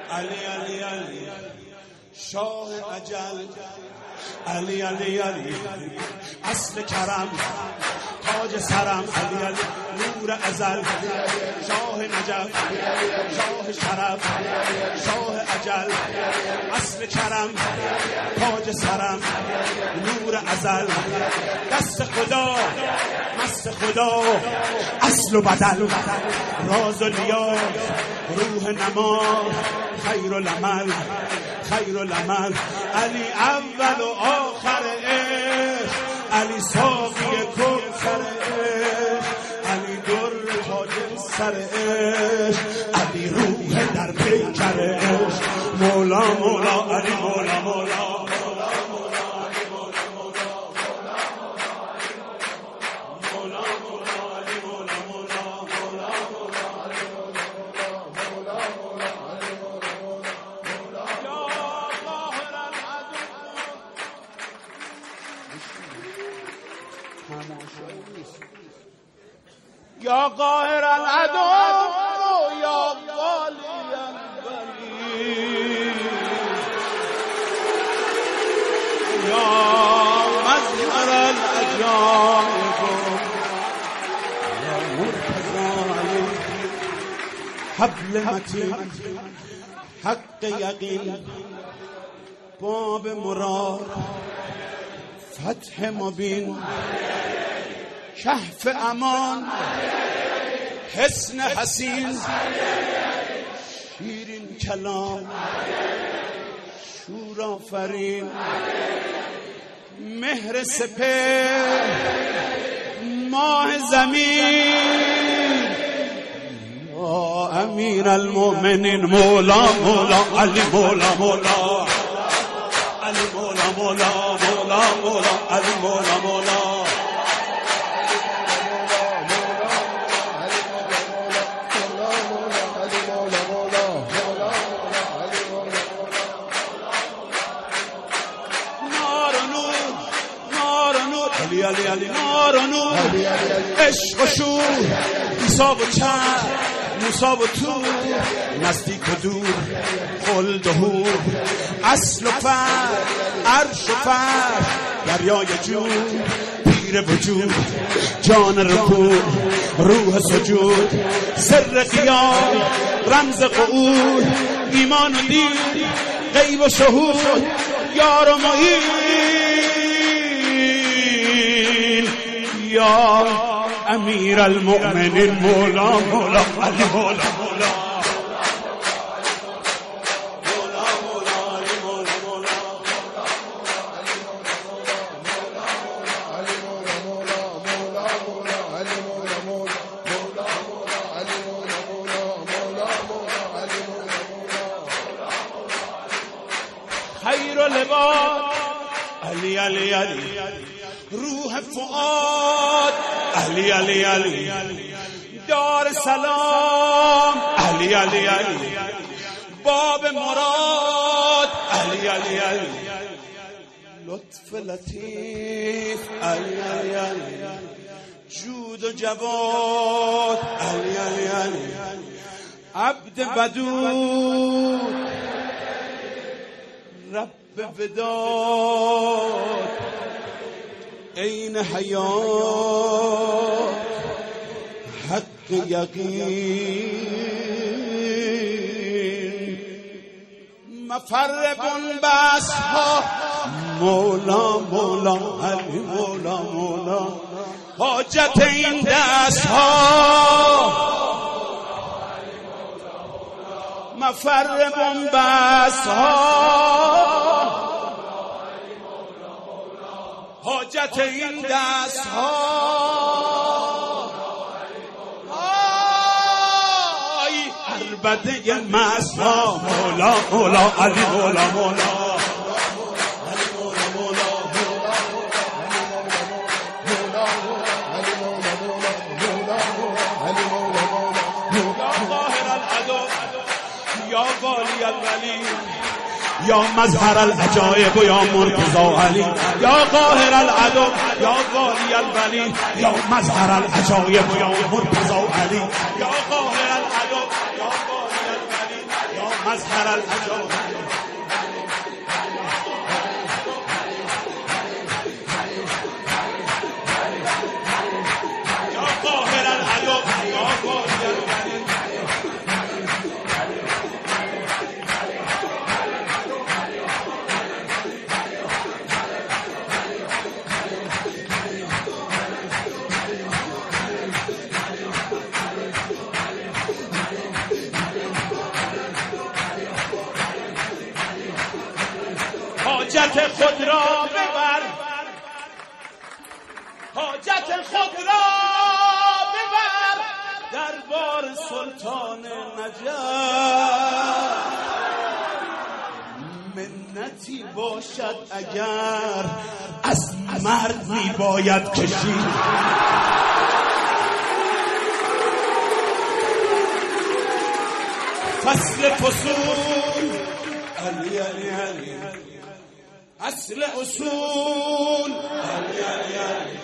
علی علی علی شاه اجل، علی علی علی اصل کرم تاج سرم، علی علی نور ازل شاه نجف شاه شرف شاه اجل اصل کرم تاج سرم نور ازل دست خدا مست خدا اصل و بدل راز و نیاز روح نماز خیر العمل خیر العمل علی اول و آخر عشق، علی ساقی کوثر عشق، علی در تاج سر عشق، علی روح در پیکر عشق، مولا مولا علی مولا مولا یا قاهر العدو یا والی الولی یا مظهر العجائب یا مرتضی حبل متین حق یقین باب مراد فتح مبین کهف امان حسن حسین شیرین کلام شور آفرین مهر سپهر ماه زمین یا امیر المؤمنین مولا مولا علی مولا مولا علی مولا مولا مولا مولا علی مولا مولا علی علی علی نار و نور عشق و شور حساب و چرخ موساب و تور نزدیک و دور خلد و حور اصل و فرد عرش و فرد دریای جود پیر وجود جان رکوع روح سجود سر قیام رمز قعود ایمان و دین غیب و شهود یار و معین یا امیر المؤمنین مولا مولا علی مولا مولا خیر لباس علی علی علی روح فؤاد علی علی علی دار سلام علی علی علی باب مراد علی علی علی لطف لطیف علی علی علی جود و جواد علی علی علی عبد ودود رب وداد عین حیات حق یقین مفر بنبست ها مولا مولا علی مولا مولا حاجت این دست ها مفر بنبست ها حاجت این دست ها عربده مست ها مولا مولا علی مولا مولا یا والی الولی یا مظهر العجائب یا مرتضی علی یا قاهر العدو یا والی الولی یا مظهر العجائب یا مرتضی علی یا قاهر العدو یا والی الولی یا مظهر العجاب یا قاهر العجاب یا قاهر حاجت خود را ببر حاجت خود را ببر دربار سلطان نجف منتی باشد اگر از مرد می باید کشید فصل فصول علی علی علی اصل اصول علی علی علی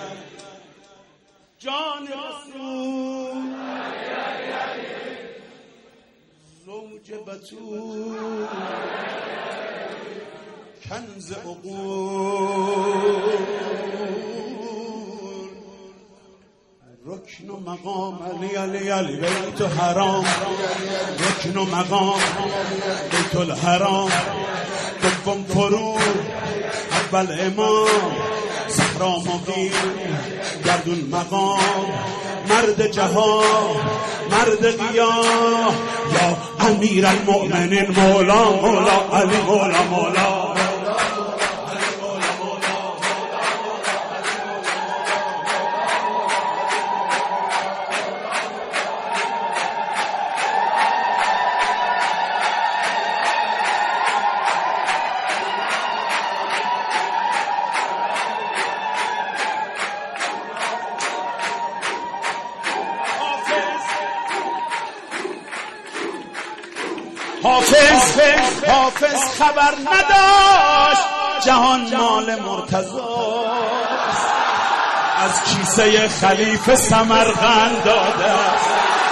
جان رسول علی علی علی زوج بتول کنز عقول رکن و مقام علی علی علی بیت حرام رکن و مقام بیت الحرام دوم فرور اول امام صحرا مقیم گردون مقام مرد جهان مرد قیام یا امیر المؤمنین مولا مولا علی مولا مولا حافظ خبر نداشت جهان مال مرتضاست از کیسه خلیفه سمرقند داده است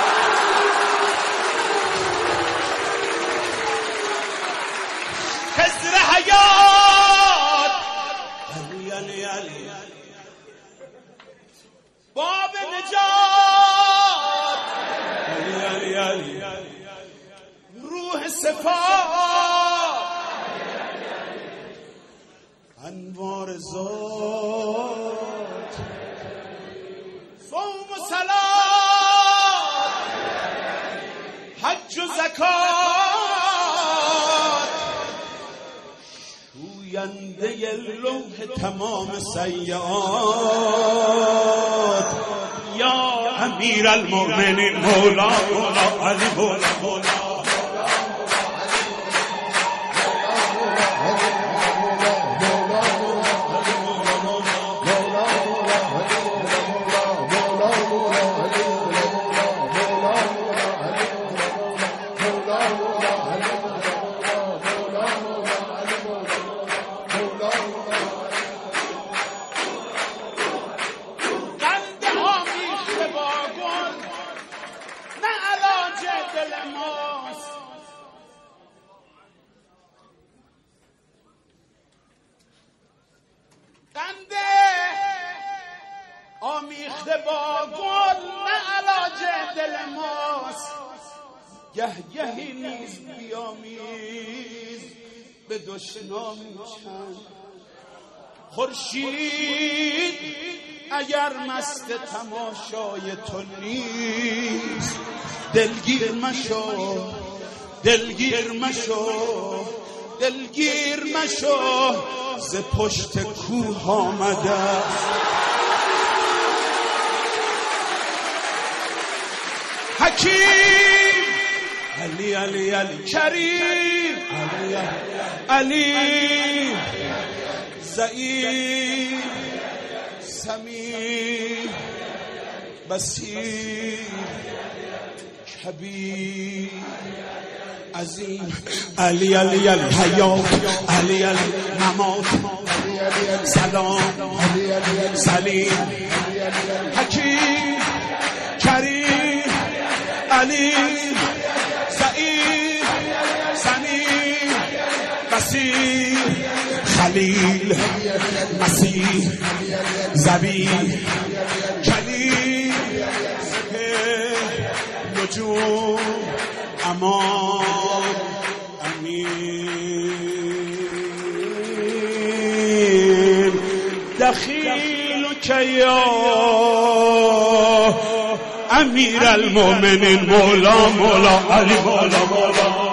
خضر حیات علی علی علی باب نجات علی علی علی روح صفات انوار ذات صوم و صلات حج و زکات شوینده لوح تمام سیئات یا امیر المؤمنین مولا مولا علی مولا مولا آمیخته با گل نه علاج دل ماست گهگهی نیز بیامیز به دشنامی چند خورشید اگر مست تماشای تو نیست دلگیر مشو دلگیر مشو دلگیر مشو ز پشت کوه آمده حکیم علی علی علی کریم علی علی ضعیف سمیع بصیر کبیر عظیم علی علی علی حیات علی علی ممات سلام سلیم حکیم کریم علی ضعیف نصیر خلیل مسیح زبیح کلیم نجوم امان امین دخیل که یا امیر المؤمنین مولا مولا علی مولا مولا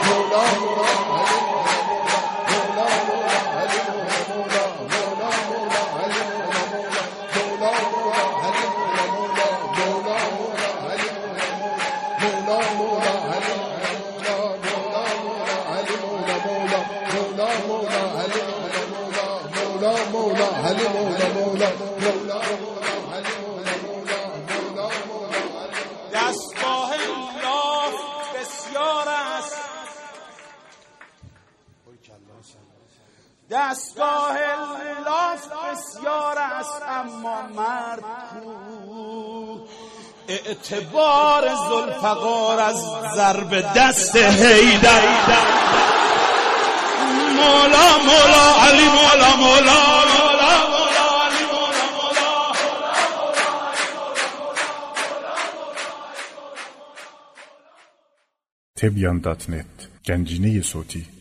دستگاه لاف بسیار است دستگاه لاف بسیار است اما مرد کو اعتبار ذوالفقار از ضرب دست حیدر مولا مولا علی مولا مولا مولا مولا علی مولا مولا Tebyan.net Gencine صوتی